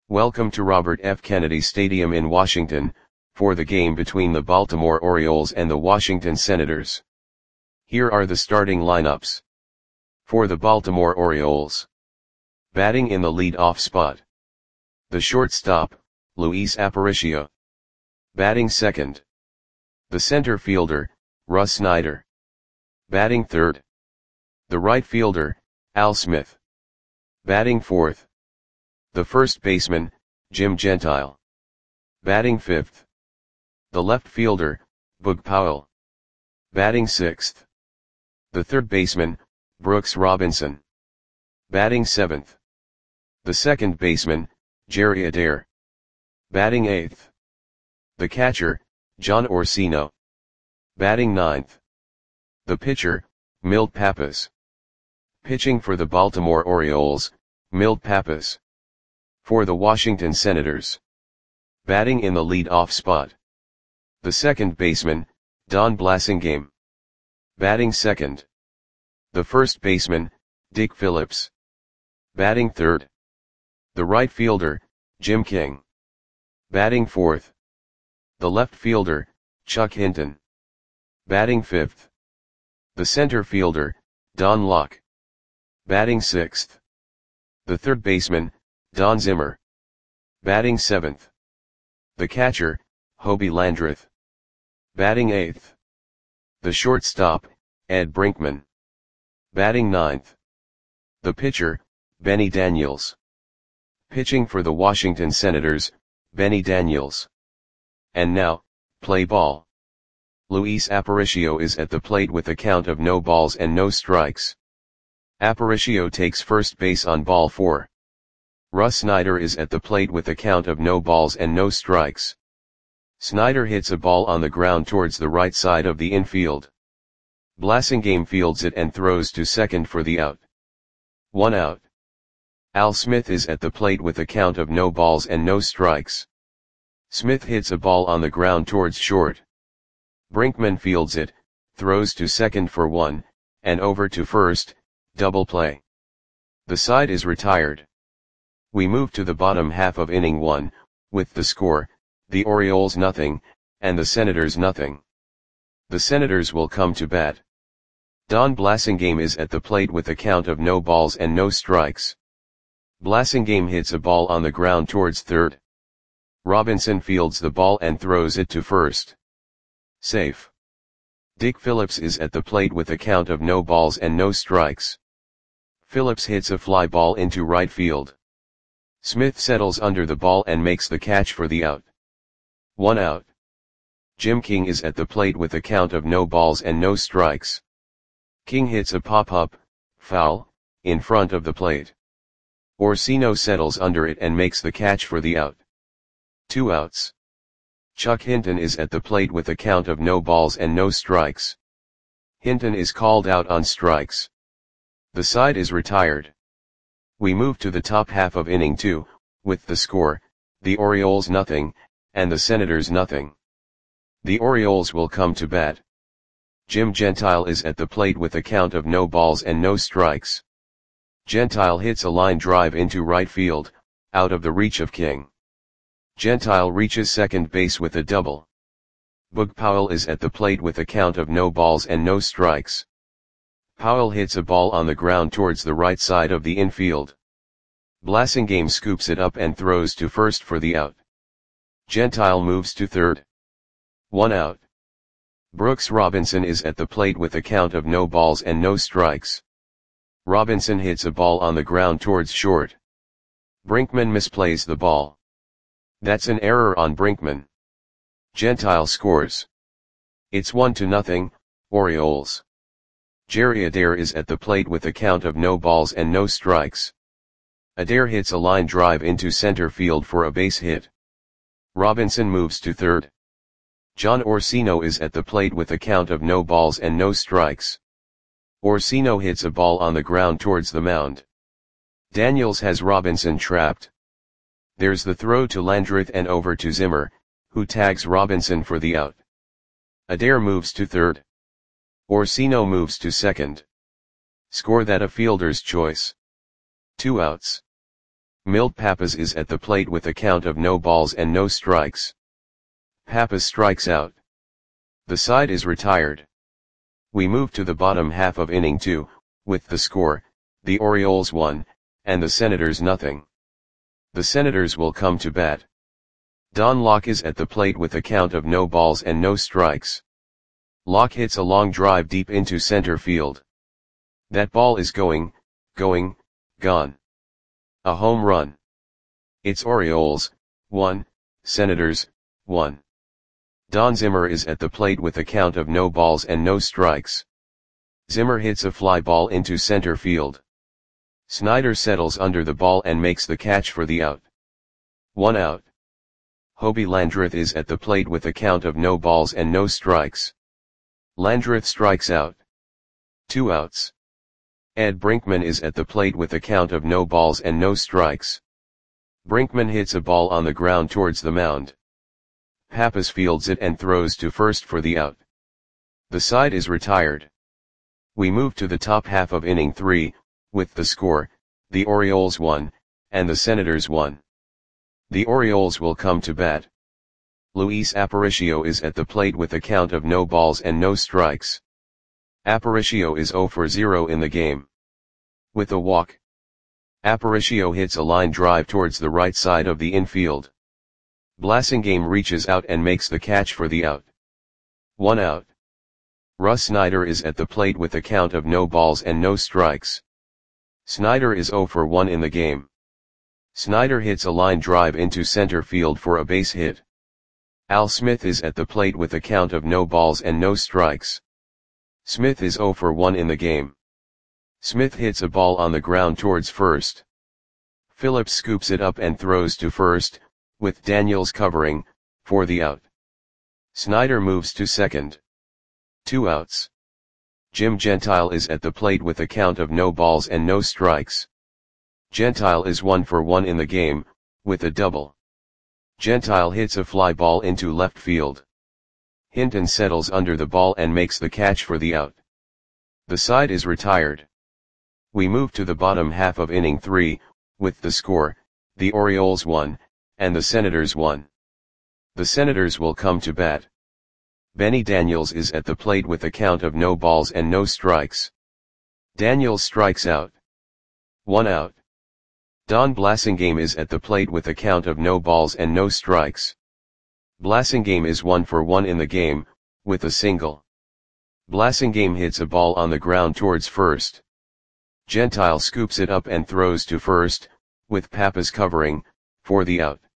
Welcome to Robert F. Kennedy Stadium in Washington, for the game between the Baltimore Orioles and the Washington Senators. Here are the starting lineups. For the Baltimore Orioles. Batting in the lead-off spot. The shortstop, Luis Aparicio. Batting second. The center fielder, Russ Snyder. Batting third. The right fielder, Al Smith. Batting fourth. The first baseman, Jim Gentile. Batting fifth. The left fielder, Boog Powell. Batting sixth. The third baseman, Brooks Robinson. Batting seventh. The second baseman, Jerry Adair. Batting eighth. The catcher, John Orsino. Batting ninth. The pitcher, Milt Pappas. Pitching for the Baltimore Orioles, Milt Pappas. For the Washington Senators. Batting in the lead-off spot. The second baseman, Don Blasingame. Batting second. The first baseman, Dick Phillips. Batting third. The right fielder, Jim King. Batting fourth. The left fielder, Chuck Hinton. Batting fifth. The center fielder, Don Locke. Batting sixth. The third baseman, Don Zimmer. Batting seventh. The catcher, Hobie Landreth. Batting eighth. The shortstop, Ed Brinkman. Batting ninth. The pitcher, Benny Daniels. Pitching for the Washington Senators, Benny Daniels. And now, play ball. Luis Aparicio is at the plate with a count of no balls and no strikes. Aparicio takes first base on ball 4. Russ Snyder is at the plate with a count of no balls and no strikes. Snyder hits a ball on the ground towards the right side of the infield. Blasingame fields it and throws to second for the out. 1 out. Al Smith is at the plate with a count of no balls and no strikes. Smith hits a ball on the ground towards short. Brinkman fields it, throws to second for 1, and over to first, double play. The side is retired. We move to the bottom half of inning 1, with the score, the Orioles nothing, and the Senators nothing. The Senators will come to bat. Don Blasingame is at the plate with a count of no balls and no strikes. Blasingame hits a ball on the ground towards third. Robinson fields the ball and throws it to first. Safe. Dick Phillips is at the plate with a count of no balls and no strikes. Phillips hits a fly ball into right field. Smith settles under the ball and makes the catch for the out. 1 out. Jim King is at the plate with a count of no balls and no strikes. King hits a pop-up, foul, in front of the plate. Orsino settles under it and makes the catch for the out. 2 outs. Chuck Hinton is at the plate with a count of no balls and no strikes. Hinton is called out on strikes. The side is retired. We move to the top half of inning 2, with the score, the Orioles nothing, and the Senators nothing. The Orioles will come to bat. Jim Gentile is at the plate with a count of no balls and no strikes. Gentile hits a line drive into right field, out of the reach of King. Gentile reaches second base with a double. Boog Powell is at the plate with a count of no balls and no strikes. Powell hits a ball on the ground towards the right side of the infield. Blasingame scoops it up and throws to first for the out. Gentile moves to third. 1 out. Brooks Robinson is at the plate with a count of no balls and no strikes. Robinson hits a ball on the ground towards short. Brinkman misplays the ball. That's an error on Brinkman. Gentile scores. It's 1-0, Orioles. Jerry Adair is at the plate with a count of no balls and no strikes. Adair hits a line drive into center field for a base hit. Robinson moves to third. John Orsino is at the plate with a count of no balls and no strikes. Orsino hits a ball on the ground towards the mound. Daniels has Robinson trapped. There's the throw to Landreth and over to Zimmer, who tags Robinson for the out. Adair moves to third. Orsino moves to second. Score that a fielder's choice. 2 outs. Milt Pappas is at the plate with a count of no balls and no strikes. Pappas strikes out. The side is retired. We move to the bottom half of inning 2, with the score, the Orioles 1, and the Senators nothing. The Senators will come to bat. Don Locke is at the plate with a count of no balls and no strikes. Locke hits a long drive deep into center field. That ball is gone. A home run. It's Orioles, 1, Senators, 1. Don Zimmer is at the plate with a count of no balls and no strikes. Zimmer hits a fly ball into center field. Snyder settles under the ball and makes the catch for the out. 1 out. Hobie Landreth is at the plate with a count of no balls and no strikes. Landreth strikes out. 2 outs. Ed Brinkman is at the plate with a count of no balls and no strikes. Brinkman hits a ball on the ground towards the mound. Pappas fields it and throws to first for the out. The side is retired. We move to the top half of inning 3, with the score, the Orioles 1, and the Senators 1. The Orioles will come to bat. Luis Aparicio is at the plate with a count of no balls and no strikes. Aparicio is 0 for 0 in the game. With a walk, Aparicio hits a line drive towards the right side of the infield. Blasingame reaches out and makes the catch for the out. 1 out. Russ Snyder is at the plate with a count of no balls and no strikes. Snyder is 0 for 1 in the game. Snyder hits a line drive into center field for a base hit. Al Smith is at the plate with a count of no balls and no strikes. Smith is 0 for 1 in the game. Smith hits a ball on the ground towards first. Phillips scoops it up and throws to first, with Daniels covering, for the out. Snyder moves to second. 2 outs. Jim Gentile is at the plate with a count of no balls and no strikes. Gentile is 1 for 1 in the game, with a double. Gentile hits a fly ball into left field. Hinton settles under the ball and makes the catch for the out. The side is retired. We move to the bottom half of inning 3, with the score, the Orioles 1, and the Senators 1. The Senators will come to bat. Benny Daniels is at the plate with a count of no balls and no strikes. Daniels strikes out. 1 out. Don Blasingame is at the plate with a count of no balls and no strikes. Blasingame is 1 for 1 in the game, with a single. Blasingame hits a ball on the ground towards first. Gentile scoops it up and throws to first, with Pappas covering, for the out.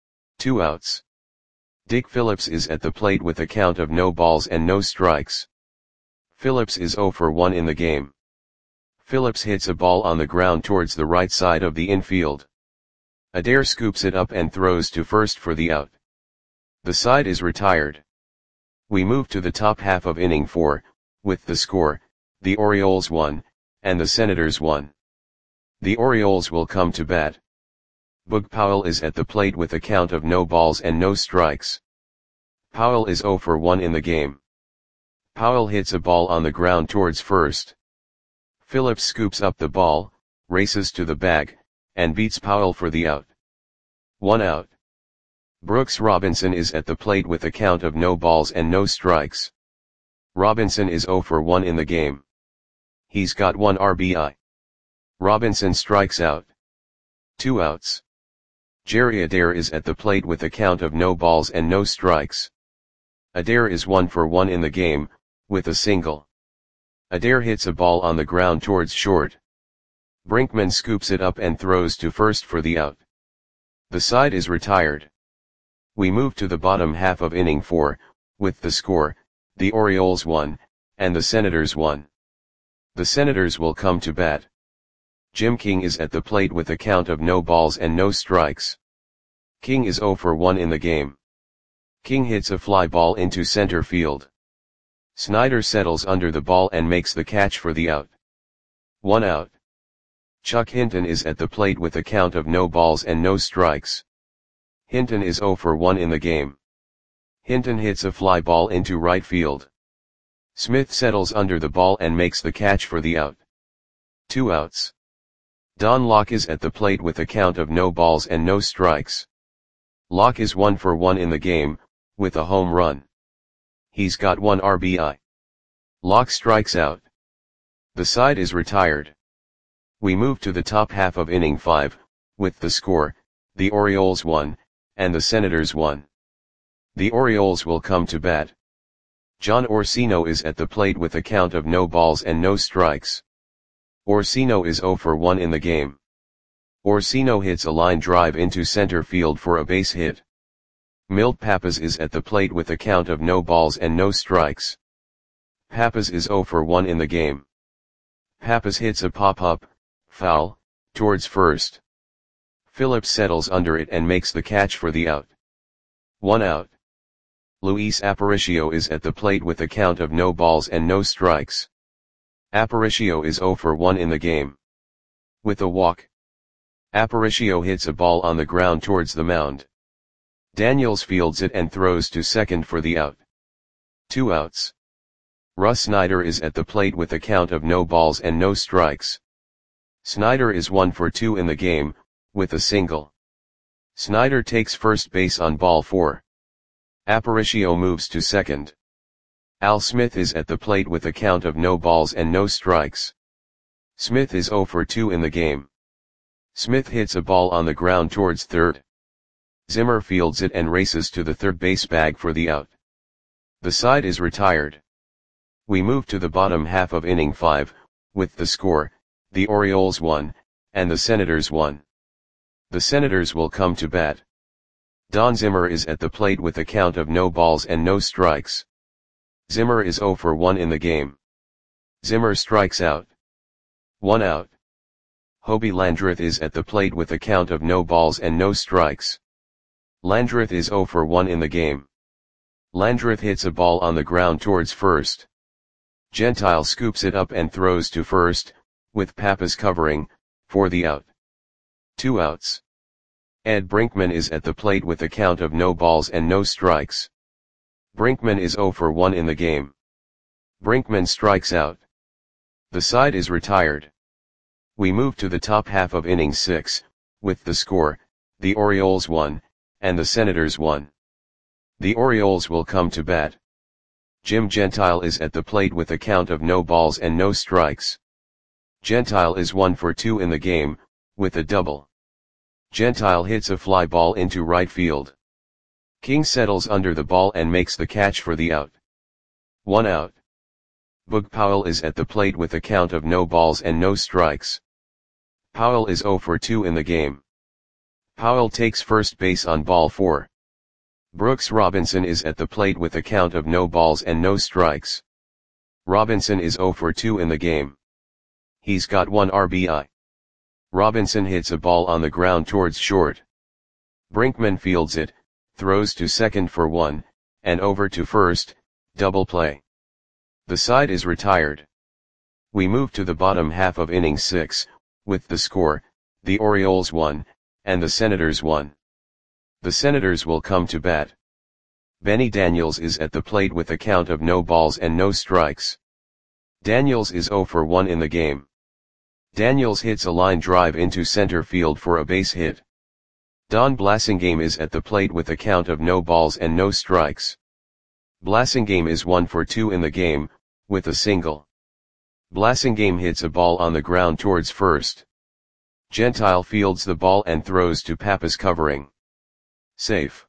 2 outs. Dick Phillips is at the plate with a count of no balls and no strikes. Phillips is 0 for 1 in the game. Phillips hits a ball on the ground towards the right side of the infield. Adair scoops it up and throws to first for the out. The side is retired. We move to the top half of inning 4, with the score, the Orioles 1, and the Senators 1. The Orioles will come to bat. Boog Powell is at the plate with a count of no balls and no strikes. Powell is 0 for 1 in the game. Powell hits a ball on the ground towards first. Phillips scoops up the ball, races to the bag, and beats Powell for the out. 1 out. Brooks Robinson is at the plate with a count of no balls and no strikes. Robinson is 0 for 1 in the game. He's got 1 RBI. Robinson strikes out. 2 outs. Jerry Adair is at the plate with a count of no balls and no strikes. Adair is 1 for 1 in the game, with a single. Adair hits a ball on the ground towards short. Brinkman scoops it up and throws to first for the out. The side is retired. We move to the bottom half of inning 4, with the score, the Orioles 1, and the Senators 1. The Senators will come to bat. Jim King is at the plate with a count of no balls and no strikes. King is 0 for 1 in the game. King hits a fly ball into center field. Snyder settles under the ball and makes the catch for the out. 1 out. Chuck Hinton is at the plate with a count of no balls and no strikes. Hinton is 0 for 1 in the game. Hinton hits a fly ball into right field. Smith settles under the ball and makes the catch for the out. 2 outs. Don Locke is at the plate with a count of no balls and no strikes. Locke is 1 for 1 in the game, with a home run. He's got 1 RBI. Locke strikes out. The side is retired. We move to the top half of inning 5, with the score, the Orioles 1, and the Senators 1. The Orioles will come to bat. John Orsino is at the plate with a count of no balls and no strikes. Orsino is 0 for 1 in the game. Orsino hits a line drive into center field for a base hit. Milt Pappas is at the plate with a count of no balls and no strikes. Pappas is 0 for 1 in the game. Pappas hits a pop-up, foul, towards first. Phillips settles under it and makes the catch for the out. 1 out. Luis Aparicio is at the plate with a count of no balls and no strikes. Aparicio is 0 for 1 in the game. With a walk, Aparicio hits a ball on the ground towards the mound. Daniels fields it and throws to second for the out. 2 outs. Russ Snyder is at the plate with a count of no balls and no strikes. Snyder is 1 for 2 in the game, with a single. Snyder takes first base on ball 4. Aparicio moves to second. Al Smith is at the plate with a count of no balls and no strikes. Smith is 0 for 2 in the game. Smith hits a ball on the ground towards third. Zimmer fields it and races to the third base bag for the out. The side is retired. We move to the bottom half of inning 5, with the score, the Orioles 1, and the Senators 1. The Senators will come to bat. Don Zimmer is at the plate with a count of no balls and no strikes. Zimmer is 0 for 1 in the game. Zimmer strikes out. 1 out. Hobie Landreth is at the plate with a count of no balls and no strikes. Landreth is 0 for 1 in the game. Landreth hits a ball on the ground towards first. Gentile scoops it up and throws to first, with Pappas covering, for the out. 2 outs. Ed Brinkman is at the plate with a count of no balls and no strikes. Brinkman is 0 for 1 in the game. Brinkman strikes out. The side is retired. We move to the top half of inning 6, with the score, the Orioles 1, and the Senators 1. The Orioles will come to bat. Jim Gentile is at the plate with a count of no balls and no strikes. Gentile is 1 for 2 in the game, with a double. Gentile hits a fly ball into right field. King settles under the ball and makes the catch for the out. 1 out. Boog Powell is at the plate with a count of no balls and no strikes. Powell is 0 for 2 in the game. Powell takes first base on ball 4. Brooks Robinson is at the plate with a count of no balls and no strikes. Robinson is 0 for 2 in the game. He's got 1 RBI. Robinson hits a ball on the ground towards short. Brinkman fields it, throws to second for 1, and over to first, double play. The side is retired. We move to the bottom half of inning 6, with the score, the Orioles 1, and the Senators 1. The Senators will come to bat. Benny Daniels is at the plate with a count of no balls and no strikes. Daniels is 0 for 1 in the game. Daniels hits a line drive into center field for a base hit. Don Blasingame is at the plate with a count of no balls and no strikes. Blasingame is 1 for 2 in the game, with a single. Blasingame hits a ball on the ground towards first. Gentile fields the ball and throws to Pappas covering. Safe.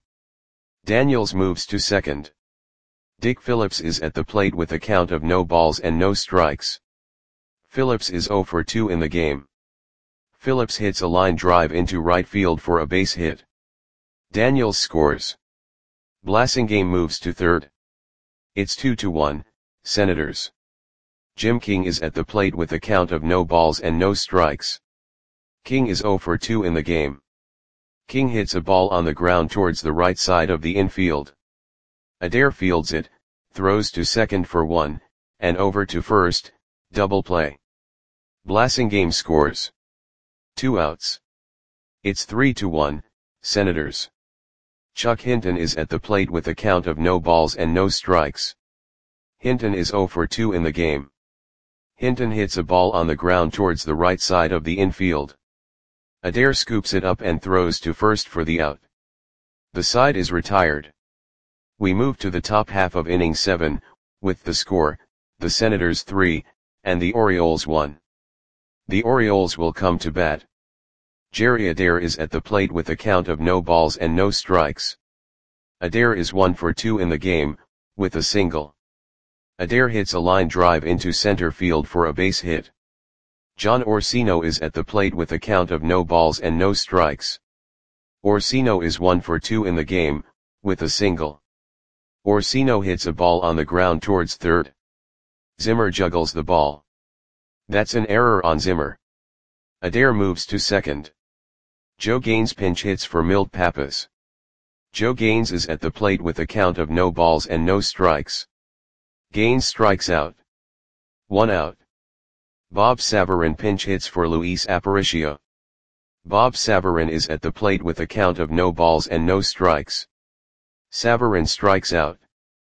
Daniels moves to second. Dick Phillips is at the plate with a count of no balls and no strikes. Phillips is 0 for 2 in the game. Phillips hits a line drive into right field for a base hit. Daniels scores. Blasingame moves to third. It's 2-1, Senators. Jim King is at the plate with a count of no balls and no strikes. King is 0 for 2 in the game. King hits a ball on the ground towards the right side of the infield. Adair fields it, throws to second for 1, and over to first, double play. Blasingame scores. 2 outs. It's 3-1, Senators. Chuck Hinton is at the plate with a count of no balls and no strikes. Hinton is 0 for 2 in the game. Hinton hits a ball on the ground towards the right side of the infield. Adair scoops it up and throws to first for the out. The side is retired. We move to the top half of inning 7, with the score, the Senators 3, and the Orioles 1. The Orioles will come to bat. Jerry Adair is at the plate with a count of no balls and no strikes. Adair is 1 for 2 in the game, with a single. Adair hits a line drive into center field for a base hit. John Orsino is at the plate with a count of no balls and no strikes. Orsino is 1 for 2 in the game, with a single. Orsino hits a ball on the ground towards third. Zimmer juggles the ball. That's an error on Zimmer. Adair moves to second. Joe Gaines pinch hits for Milt Pappas. Joe Gaines is at the plate with a count of no balls and no strikes. Gaines strikes out. 1 out. Bob Savarin pinch hits for Luis Aparicio. Bob Savarin is at the plate with a count of no balls and no strikes. Savarin strikes out.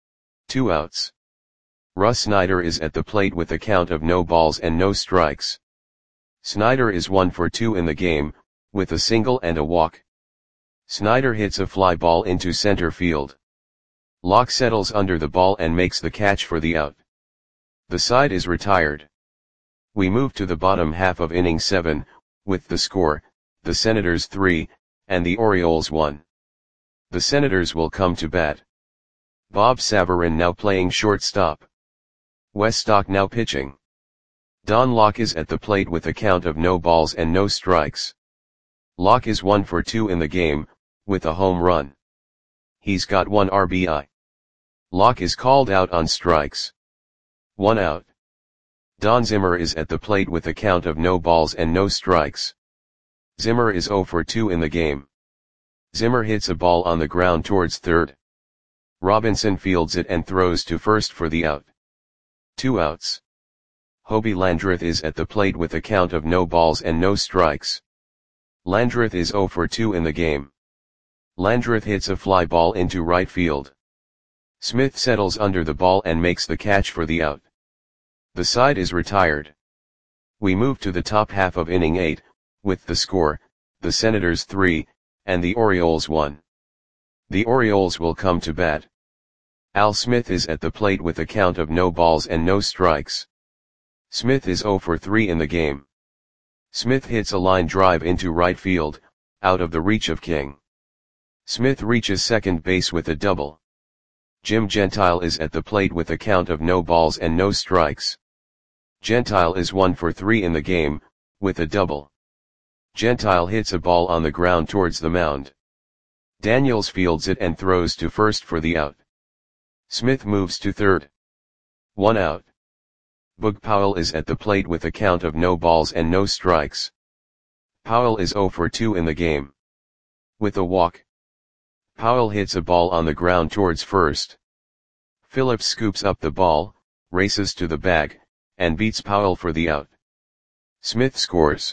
2 outs. Russ Snyder is at the plate with a count of no balls and no strikes. Snyder is 1 for 2 in the game, with a single and a walk. Snyder hits a fly ball into center field. Locke settles under the ball and makes the catch for the out. The side is retired. We move to the bottom half of inning 7, with the score, the Senators 3, and the Orioles 1. The Senators will come to bat. Bob Savarin now playing shortstop. Wes Stock now pitching. Don Locke is at the plate with a count of no balls and no strikes. Locke is 1 for 2 in the game, with a home run. He's got 1 RBI. Locke is called out on strikes. 1 out. Don Zimmer is at the plate with a count of no balls and no strikes. Zimmer is 0 for 2 in the game. Zimmer hits a ball on the ground towards third. Robinson fields it and throws to first for the out. 2 outs. Hobie Landreth is at the plate with a count of no balls and no strikes. Landreth is 0 for 2 in the game. Landreth hits a fly ball into right field. Smith settles under the ball and makes the catch for the out. The side is retired. We move to the top half of inning 8, with the score, the Senators 3, and the Orioles 1. The Orioles will come to bat. Al Smith is at the plate with a count of no balls and no strikes. Smith is 0 for 3 in the game. Smith hits a line drive into right field, out of the reach of King. Smith reaches second base with a double. Jim Gentile is at the plate with a count of no balls and no strikes. Gentile is 1 for 3 in the game, with a double. Gentile hits a ball on the ground towards the mound. Daniels fields it and throws to first for the out. Smith moves to third. 1 out. Boog Powell is at the plate with a count of no balls and no strikes. Powell is 0 for 2 in the game. With a walk. Powell hits a ball on the ground towards first. Phillips scoops up the ball, races to the bag, and beats Powell for the out. Smith scores.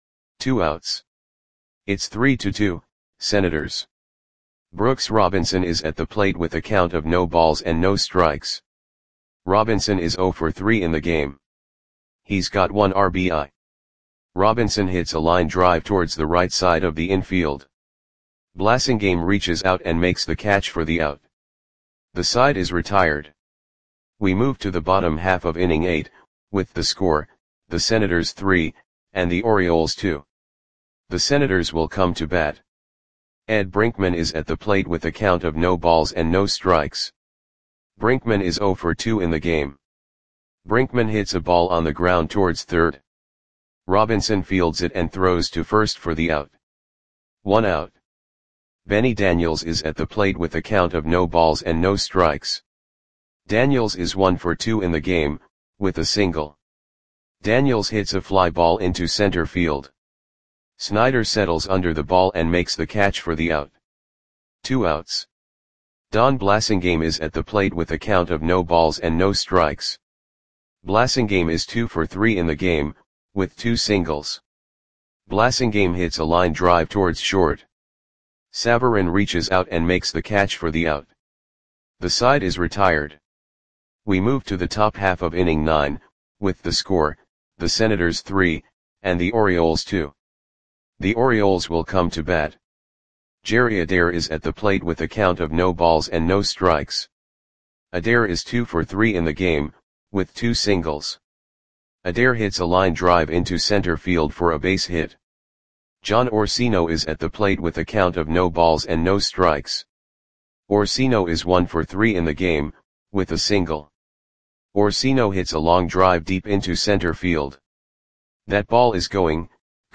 2 outs. It's 3-2, Senators. Brooks Robinson is at the plate with a count of no balls and no strikes. Robinson is 0 for 3 in the game. He's got 1 RBI. Robinson hits a line drive towards the right side of the infield. Blasingame reaches out and makes the catch for the out. The side is retired. We move to the bottom half of inning 8, with the score, the Senators 3, and the Orioles 2. The Senators will come to bat. Ed Brinkman is at the plate with a count of no balls and no strikes. Brinkman is 0 for 2 in the game. Brinkman hits a ball on the ground towards third. Robinson fields it and throws to first for the out. 1 out. Benny Daniels is at the plate with a count of no balls and no strikes. Daniels is 1 for 2 in the game, with a single. Daniels hits a fly ball into center field. Snyder settles under the ball and makes the catch for the out. 2 outs. Don Blasingame is at the plate with a count of no balls and no strikes. Blasingame is 2 for 3 in the game, with 2 singles. Blasingame hits a line drive towards short. Savarin reaches out and makes the catch for the out. The side is retired. We move to the top half of inning 9, with the score, the Senators 3, and the Orioles 2. The Orioles will come to bat. Jerry Adair is at the plate with a count of no balls and no strikes. Adair is 2 for 3 in the game, with 2 singles. Adair hits a line drive into center field for a base hit. John Orsino is at the plate with a count of no balls and no strikes. Orsino is 1 for 3 in the game, with a single. Orsino hits a long drive deep into center field. That ball is gone.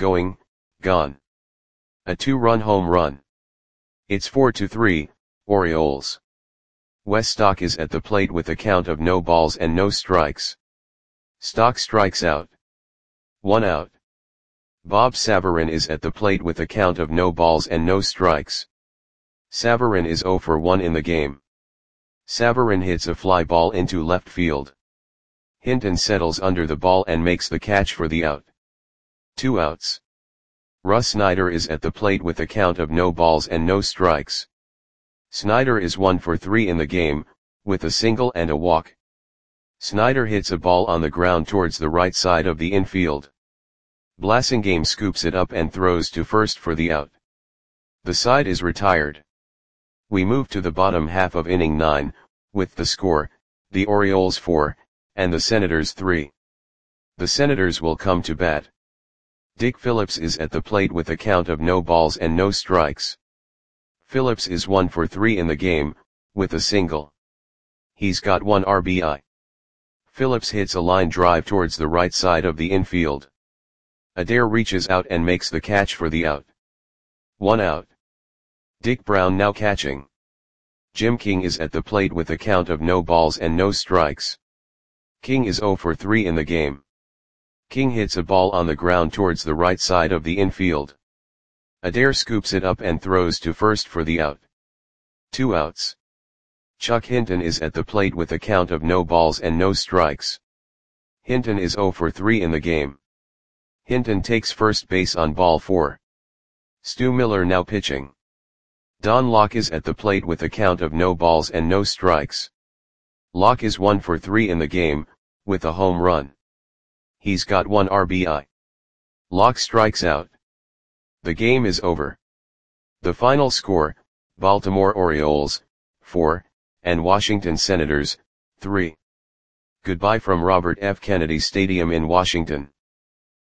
A 2-run home run. It's 4-3, Orioles. Wes Stock is at the plate with a count of no balls and no strikes. Stock strikes out. 1 out. Bob Savarin is at the plate with a count of no balls and no strikes. Savarin is 0 for 1 in the game. Savarin hits a fly ball into left field. Hinton settles under the ball and makes the catch for the out. 2 outs. Russ Snyder is at the plate with a count of no balls and no strikes. Snyder is 1 for 3 in the game, with a single and a walk. Snyder hits a ball on the ground towards the right side of the infield. Blasingame scoops it up and throws to first for the out. The side is retired. We move to the bottom half of inning 9, with the score, the Orioles 4, and the Senators 3. The Senators will come to bat. Dick Phillips is at the plate with a count of no balls and no strikes. Phillips is 1 for 3 in the game, with a single. He's got 1 RBI. Phillips hits a line drive towards the right side of the infield. Adair reaches out and makes the catch for the out. 1 out. Dick Brown now catching. Jim King is at the plate with a count of no balls and no strikes. King is 0 for 3 in the game. King hits a ball on the ground towards the right side of the infield. Adair scoops it up and throws to first for the out. 2 outs. Chuck Hinton is at the plate with a count of no balls and no strikes. Hinton is 0 for 3 in the game. Hinton takes first base on ball 4. Stu Miller now pitching. Don Locke is at the plate with a count of no balls and no strikes. Locke is 1 for 3 in the game, with a home run. He's got 1 RBI. Locke strikes out. The game is over. The final score, Baltimore Orioles, 4, and Washington Senators, 3. Goodbye from Robert F. Kennedy Stadium in Washington.